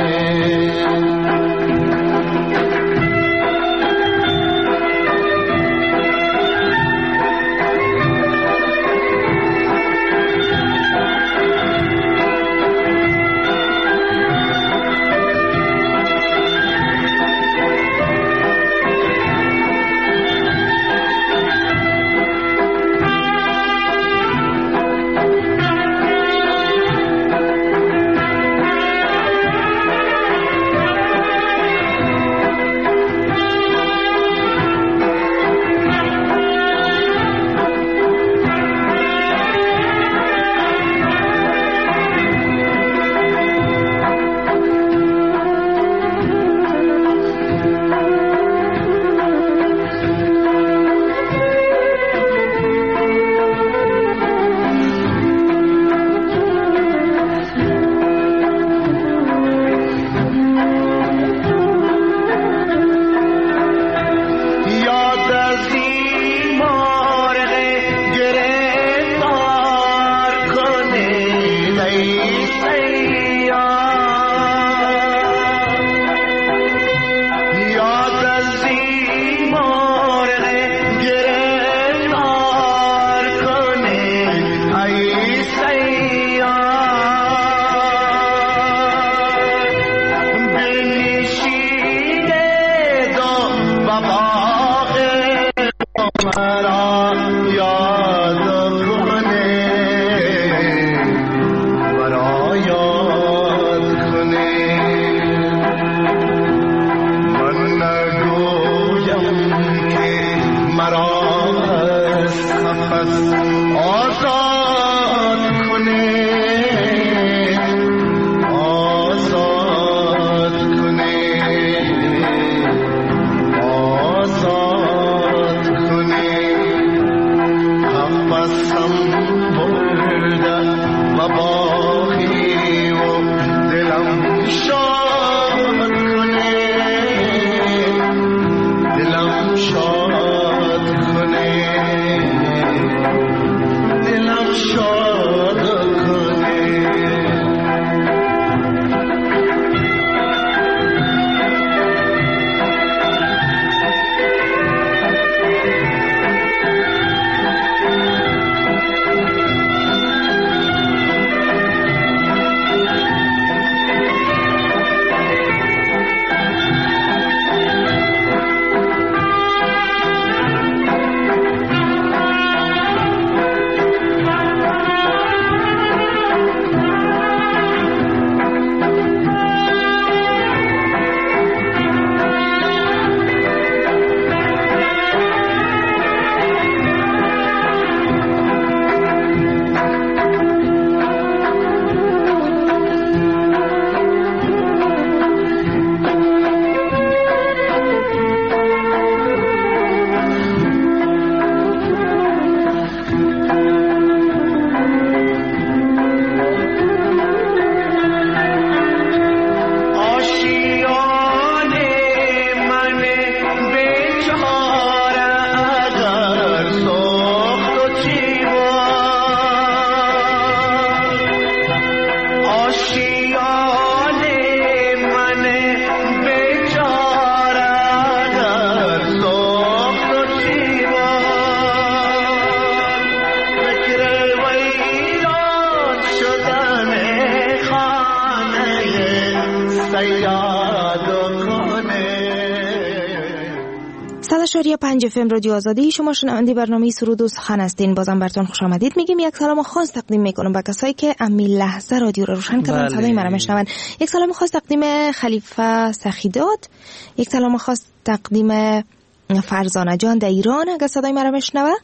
شاری پنج اف ام رادیو آزادی، شما شنونده برنامه سرود و سخن هستین. بازم براتون خوش آمدید میگیم. یک سلام خاص تقدیم میکنم به کسایی که امی لحظه رادیو رو روشن کردن، صدای من رو میشنون. یک سلام خاص تقدیم خلیفه سخیدات، یک سلام خاص تقدیم فرزانه جان در ایران اگر صدای من رو میشنوه،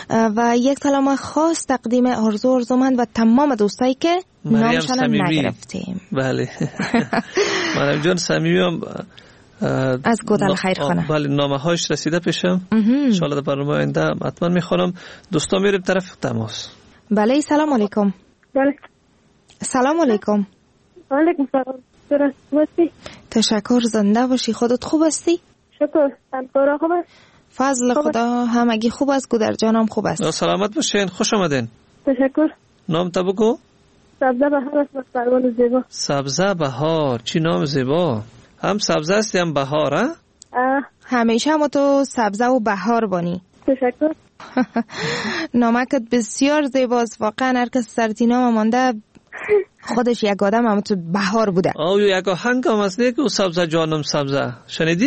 و یک سلام خاص تقدیم آرزو آرزومند و تمام دوستایی که نامشان نگرفتیم. بله مریم جان صمیمی از گودال خیرخانه. بله نامه هاش رسیده پیشم، ان شاء الله در برنامه آینده حتما میخوانم. دوستا میریم طرف تماس. بله سلام علیکم. بله. سلام علیکم. علیکم سلام. درست باشی؟ تشکر، زنده باشی. خودت خوب هستی؟ شکر. کارا خوب است؟ فضل خدا همگی خوب است. گودر جانم خوب است. سلامت باشین. خوش آمدین. تشکر. نام تا بگو. سبزه بهار است. پروانه زیبا. سبزه بهار. چی نام زیبا. هم سبزه است هم بهار ها؟ همیشه هم تو سبزه و بهار بانی. تشکر. نامکت بسیار زیباست. واقعا هر کس سرتی نام مانده خودش یک آدم هم تو بهار بوده. آه یک آهنگ هم هست که سبزه جانم سبزه. شنیدی؟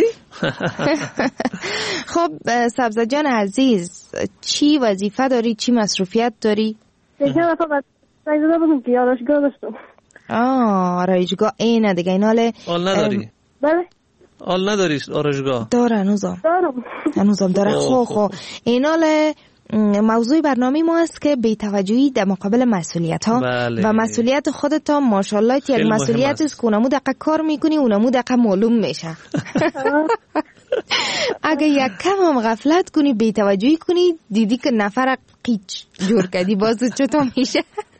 خب سبزه جان عزیز، چی وظیفه داری؟ چی مصروفیت داری؟ یکی فقط سایزده بودم که آرایشگاه داشتم. آه آرایشگاه اینه دیگه. ایناله آل نداری؟ بله. آل نداری آرایشگاه؟ داره هنوزم. دارم. هنوزم داره. خو خو ایناله موضوع برنامه ما است که بی‌توجهی در مقابل مسئولیت ها. بله. و مسئولیت خودت هم ماشاءالله یک مسئولیت است که اونمو دقیقه کار میکنی، اونمو دقیقه معلوم میشه. اگه یک کم هم غفلت کنی، بی‌توجهی کنی، دیدی که نفر قیچ جور کردی، باز چطور میشه؟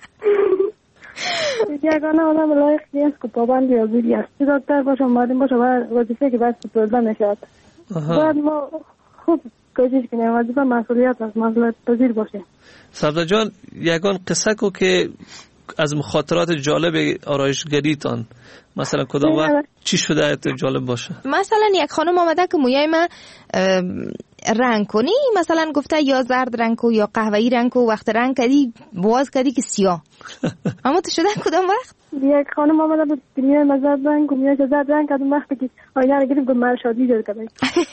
یگانه آدم لایق نیست که پابند یازوری است. چه دکتر باشه، معلم باشه، باید وظیفه که باید سپرده نشد. باید ما خوب کوشش کنیم، وظیفه مسئولیت است، مسئولیت پذیر باشه. سبزه جان یگان قصه کو که از مخاطرات جالب آرایشگریتان مثلا کدام وقت چی شده جالب باشه؟ مثلا یک خانم آمده که مویای من رنگ کنی، مثلا گفته یا زرد رنگ کو یا قهوه‌ای رنگ کو، وقت رنگ کردی باز کردی که سیاه. اما تو شده کدام وقت؟ یک خانم آمده بود که میای مزرد رنگ و میای زرد رنگ کردم، وقتی که آینه رو گرفت گفت من شادی جور کردم.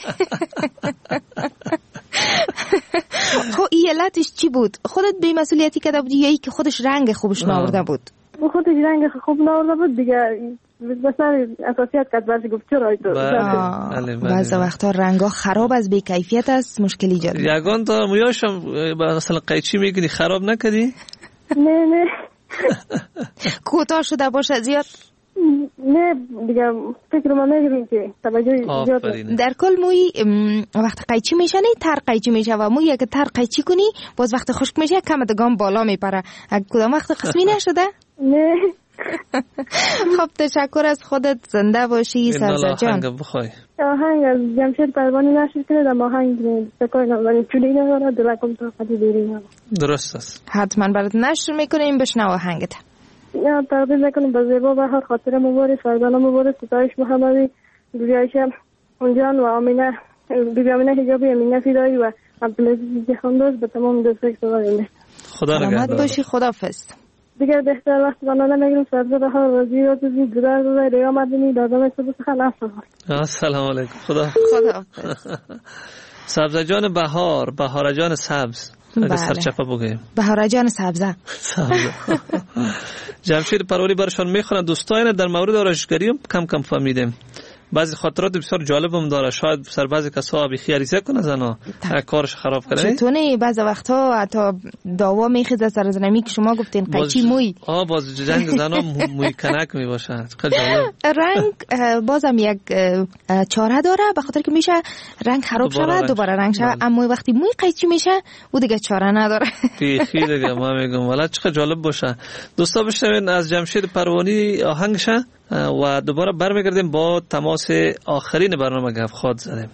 خب این علتش چی بود؟ خودت بی مسئولیتی کرده بودی یا ای که خودش رنگ خوبش ناورده بود؟ خودش رنگ خوب ناورده بود دیگه، بسر اساسیت کرد برش گفت چرا ایتو. بعض وقتا رنگا خراب از بی کیفیت است، مشکلی ایجاد میکنه. یگان تا مویاشم مثلا قیچی میکنی خراب نکردی؟ نه نه. کوتاه شده باشه زیاد؟ نه دیگه فکر ما نگیریم که توجه زیاد. در کل موی وقت قیچی میشه نه تر قیچی میشه و موی اگه تر قیچی کنی باز وقت خشک میشه کم دگام بالا میپره. اگه کدام وقت قسمی نشده؟ نه. خب تشکر از خودت، زنده باشی سبزه جان. آهنگ بخوای. آهنگ از جمشید پروانی نشر کنه در آهنگ سکای نوانی چولی نوارا دلکم تا خدی بیریم. درست است. حتما برات نشر میکنیم، بشنو آهنگت. یا تقدیم میکنم به زیبا بهار، خاطر مبارک، فرزانه مبارک، ستایش محمدی، بیبی عایشه اونجان و آمینه، بیبی آمینه حجابی، امینه فیدایی و عبدالعزیز جهاندوز به تمام دوستای صدای. خدا نگهدار. باشی، خداحافظ. دیگر بهتر وقت بنانه میگیرم. سبزه بهار وزیر و دوزی گذار دوزای ریا مدنی دادم سبز خلاص بهار. سلام علیکم. خدا خداحافظ. سبزه جان بهار، بهار جان سبز. اگه سرچپه بگیم بهار جان سبزه. جمشید پروانی برشان میخونن. دوستان در مورد آرایشگری هم کم کم فهمیدیم. بعضی خاطرات بسیار جالب هم داره. شاید سر بعضی کسا بی خیاریزه کنه زنا کارش خراب کنه. چطوره بعضی وقتا حتی دعوا میخیزه سر زنمی که شما گفتین قیچی موی. آه باز جنگ زنا موی کنک میباشه. رنگ بازم یک چاره داره، به خاطر که میشه رنگ خراب شود دوباره رنگ شود، اما وقتی موی قیچی میشه او دیگه چاره نداره. بیخی دیگه ما میگم والا چقدر جالب باشه. دوستا بشنوین از جمشید پروانی آهنگشه و دوباره برمیگردیم با تماس آخرین برنامه گپ خود زدیم.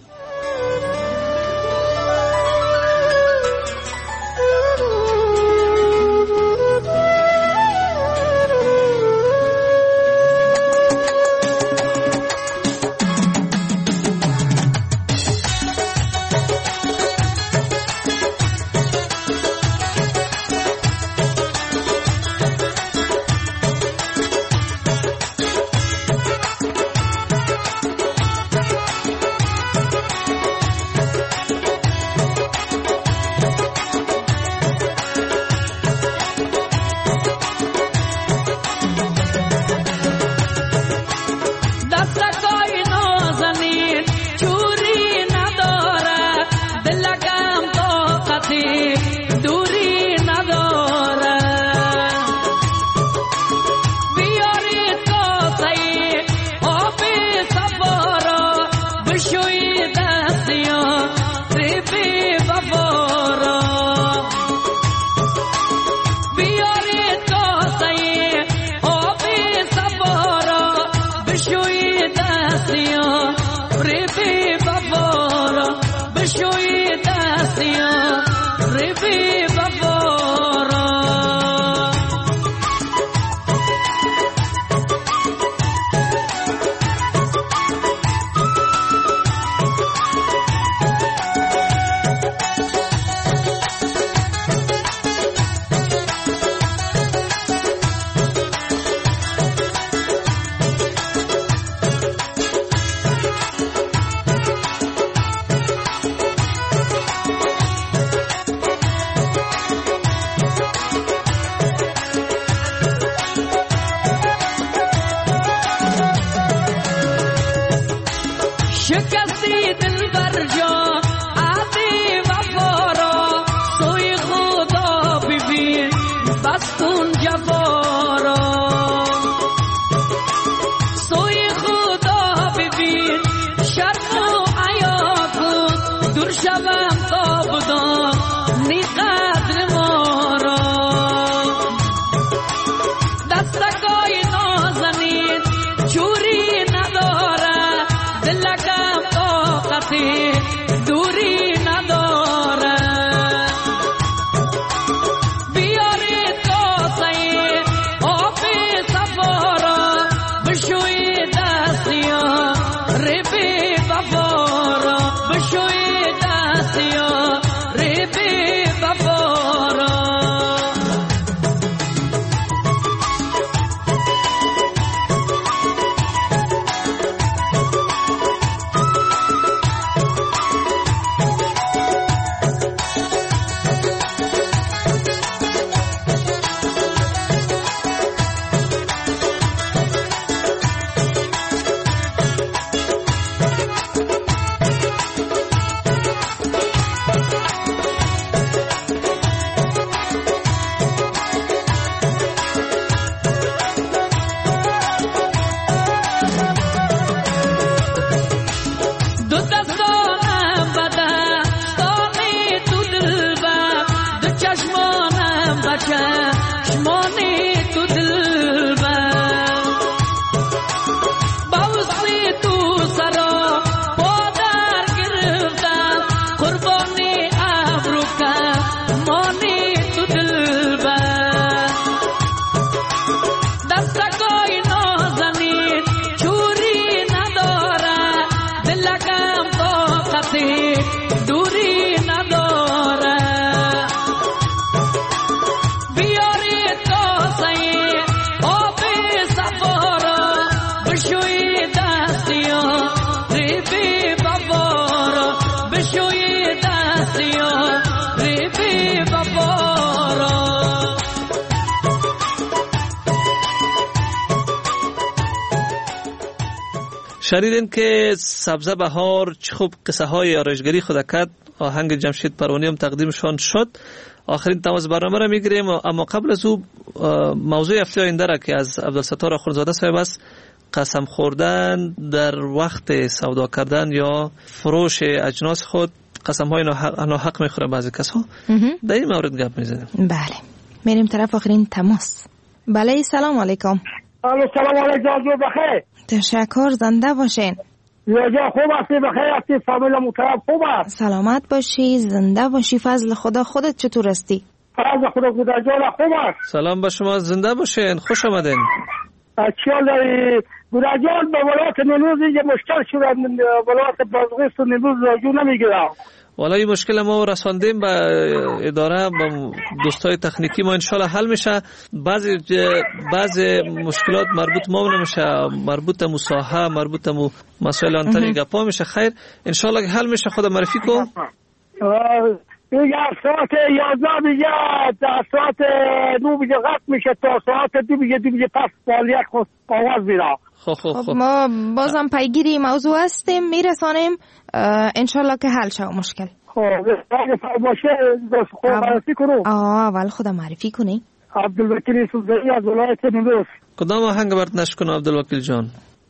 شنیدین که سبزه بهار چه خوب قصه های آرایشگری خود کرد. آهنگ جمشید پروانی هم تقدیمشان شد. آخرین تماس برنامه را میگیریم، اما قبل از او موضوع هفته آینده را که از عبدالستار آخوندزاده صاحب است، قسم خوردن در وقت سودا کردن یا فروش اجناس خود، قسم های ناحق میخوره بعضی کس ها. در این مورد گپ میزنیم. بله، میریم طرف آخرین تماس. بله، سلام علیکم. سلام علیکم، بخیر. تشکر، زنده باشین. یا جا خوب هستی؟ بخیر هستی؟ فامیل محترم خوب است؟ سلامت باشی، زنده باشی، فضل خدا. خودت چطور هستی؟ فضل خدا گودر جان خوب است. سلام به شما، زنده باشین، خوش آمدین. چیال داری گودر جان؟ به ولایت نیمروز اینجا مشکل شد، ولایت بازغیست و نیمروز راجو نمیگیرم. والا این مشکل ما رساندیم به اداره، به دوستای تکنیکی ما، انشالله حل میشه. بعضی بعضی مشکلات مربوط ما نمیشه، مربوط به ساحه، مربوط به مسائل آنتنی گپا میشه. خیر انشالله حل میشه. خدا معرفی کو. دیگه ساعت یازده دیگه در ساعت دو دیگه قطع میشه تا ساعت دو دیگه دو دیگه پس فعالیت خود آواز میره. خب خب خب ما بازم پیگیری موضوع هستیم، میرسانیم انشالله که حل شه مشکل. خب باشه خود معرفی کنو. آه اول خدا معرفی کنی. عبدالوکیل یوسفزئی از ولایت نیمروز. کدام آهنگ برات نشر کنم عبدالوکیل جان؟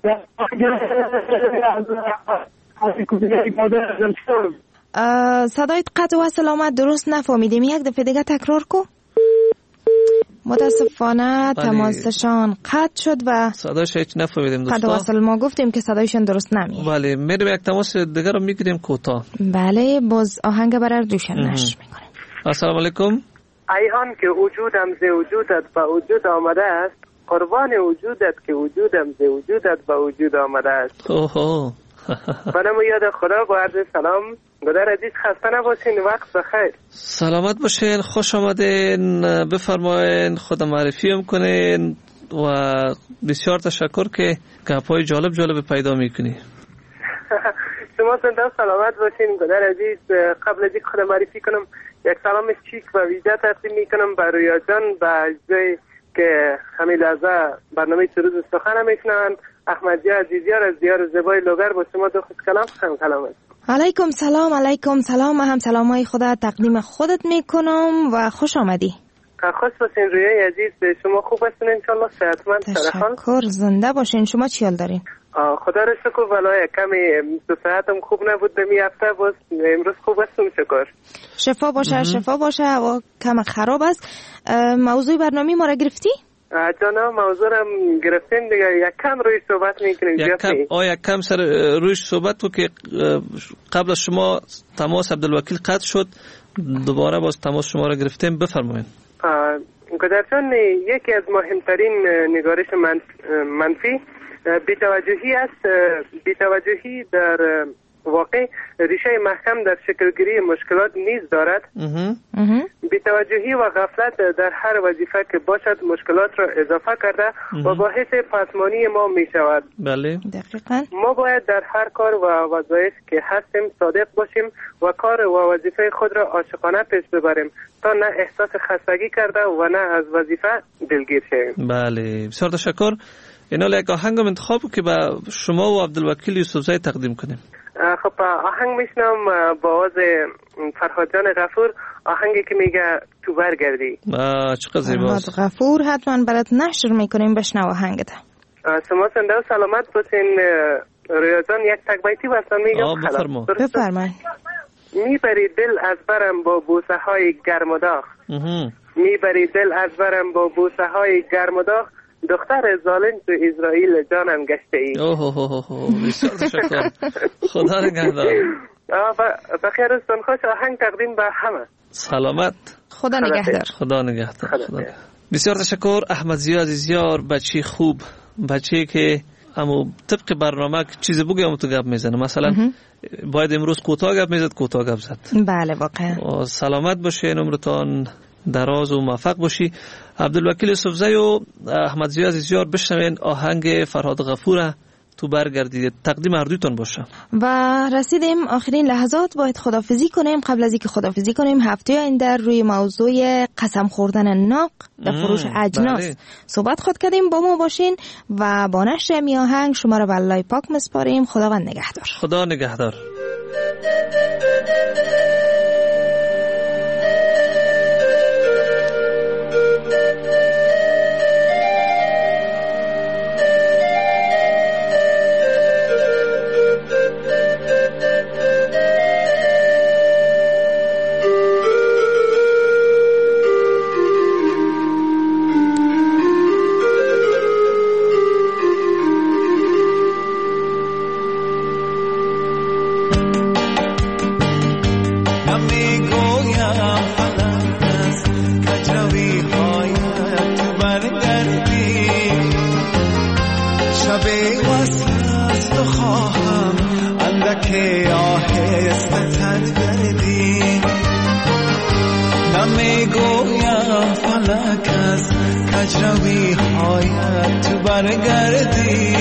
صدایت قطع و سلامت درست نفهمیدیم، یک دفعه دیگه تکرار کو. متاسفانه تماسشان قطع شد و صدایش هیچ نفهمیدیم دوستا. قطع و وصل ما گفتیم که صدایشان درست نمیاد. بله میریم یک تماس دیگه رو میگیریم کوتاه. بله باز آهنگ برای دوشن نشر میکنیم. السلام علیکم. ایهان که وجودم ز وجودت به وجود آمده است، قربان وجودت که وجودم ز وجودت به وجود آمده است. اوه بنام یاد خدا با عرض سلام. گدر عزیز خسته نباشین، وقت بخیر. سلامت باشین، خوش آمدین، بفرمایین، خدا معرفی هم کنین و بسیار تشکر که گپای جالب جالب پیدا میکنی. شما زنده سلامت باشین گدر عزیز. قبل از اینکه خدا معرفی کنم یک سلام چیک و ویژه تقدیم میکنم به رویا جان، به اجزای که همین لحظه برنامه سرود سخن میشنوند. احمدی عزیزیار از دیار زیبای لوگر با شما دو خوش کلام هم کلام است. علیکم سلام. علیکم سلام. من هم سلامای خدا تقدیم خودت میکنم و خوش آمدی. خوش باشین رویای عزیز. شما خوب هستین انشالله؟ صحتمند؟ تشکر، زنده باشین. شما چی حال دارین؟ خدا را شکر. ولای کمی تو صحتم خوب نبود دمی هفته، باز امروز خوب هستم شکر. شفا باشه. شفا باشه. و کم خراب است. موضوع برنامه ما را گرفتی؟ جانا موضوع را گرفتیم دیگه، یک کم روی صحبت میکنیم. یک کم آه یک کم سر رویش صحبت تو که قبل از شما تماس عبدالوکیل قطع شد، دوباره باز تماس شما را گرفتیم. بفرمایید. گدرجان، یکی از مهمترین نگارش منفی بی‌توجهی است. بی‌توجهی در واقع ریشه محکم در شکلگیری مشکلات نیز دارد. بی‌توجهی و غفلت در هر وظیفه که باشد مشکلات را اضافه کرده و باعث پسمانی ما می شود. بله دقیقاً. ما باید در هر کار و وظایف که هستیم صادق باشیم و کار و وظیفه خود را عاشقانه پیش ببریم تا نه احساس خستگی کرده و نه از وظیفه دلگیر شویم. بله بسیار تشکر. اینا یک آهنگ انتخاب که به شما و عبدالوکیل یوسفزئی تقدیم کنیم. خب آهنگ میشنم با آواز فرهاد جان غفور، آهنگی که میگه تو برگردی. چقدر زیباست. فرهاد غفور حتما برات نشر میکنیم، بشنو آهنگت. شما زنده و سلامت باشین. رویا جان یک تک بیتی واسه میگم. بفرما. بفرمایید. میبری دل از برم با بوسه های گرم و داغ، میبری دل از برم با بوسه های گرم و داغ، دختر ظالم تو اسرائیل جانم گشته ای. اوه اوه اوه بسیار تشکر. خدا نگهدار. بخیر روزتون خوش. آهنگ تقدیم به همه. سلامت. خدا نگهدار. خدا نگهدار. بسیار تشکر. احمد ضیا عزیزیار بچی خوب، بچی که اما طبق برنامه چیزی بگه اما تو گپ میزنه. مثلا باید امروز کوتاه گپ میزد، کوتاه گپ زد. بله واقعا. سلامت باشین، عمرتان دراز و موفق باشی. عبدالوکیل یوسفزئی و احمد ضیا عزیزیار بشنوین آهنگ فرهاد غفور تو برگردید. تقدیم هر دویتون باشه. و رسیدیم آخرین لحظات، باید خدافزی کنیم. قبل از اینکه خدافزی کنیم، هفته آینده روی موضوع قسم خوردن ناق در فروش اجناس بله. صحبت خود کردیم. با ما باشین و با نشر می آهنگ شما را به الله پاک مسپاریم. خداوند نگهدار. خدا نگهدار. کجروی هایت تو برگردی،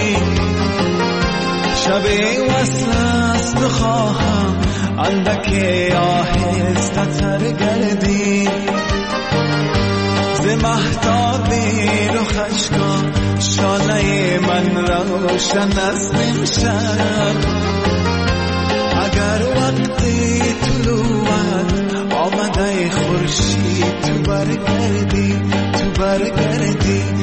شب وصل است خواهم اندک آهسته تر گردی، ز مهتاب رخش کن شانه من روشن از نمشب، اگر وقتی طلوعت آمده خورشید تو برگردی تو برگردی